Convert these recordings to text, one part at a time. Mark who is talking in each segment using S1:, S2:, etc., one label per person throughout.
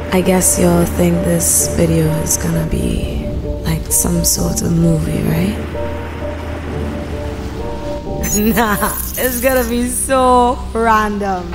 S1: I guess you'll think this video is gonna be like some sort of movie, right? Nah, it's gonna be so random.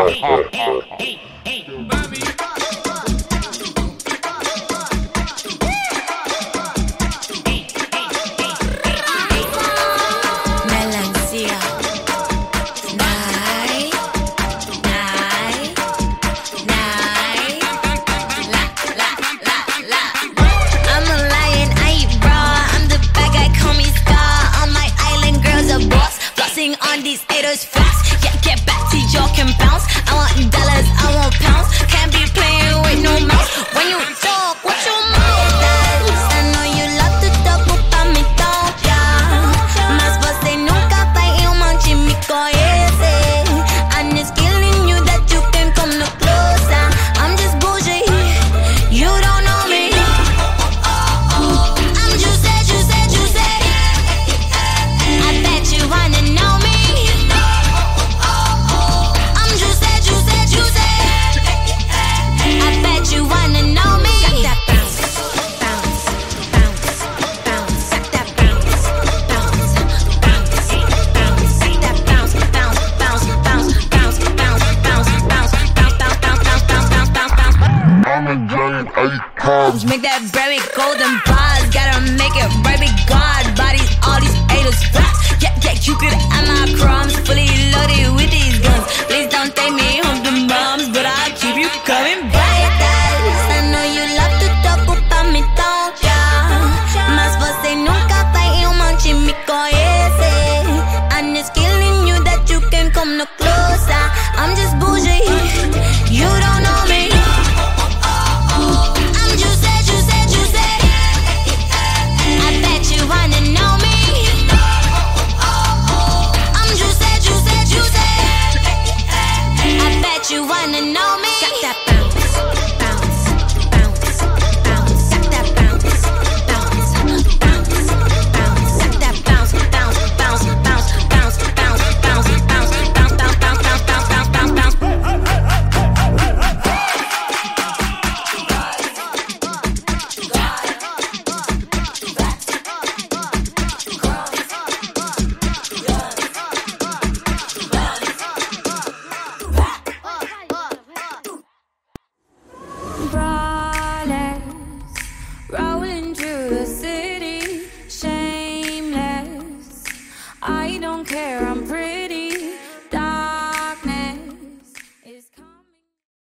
S2: On these haters fast, yeah, get back to York and bounce. I want dollars, I want pounds. Can't be playing with no mouse. When you talk, what your mouth does. I know you love to talk about me, don't ya? Más você nunca vai eu manche me conhece. I'm just killing you that you can come no closer. I'm just bullshit, you don't know me. I'm juicy. I bet you wanna know me. Make that very golden bars, gotta make it right with God. Bodies, all these haters flaps. Yeah, you could have my crumbs, fully loaded with these guns. Please don't take me home to mom's.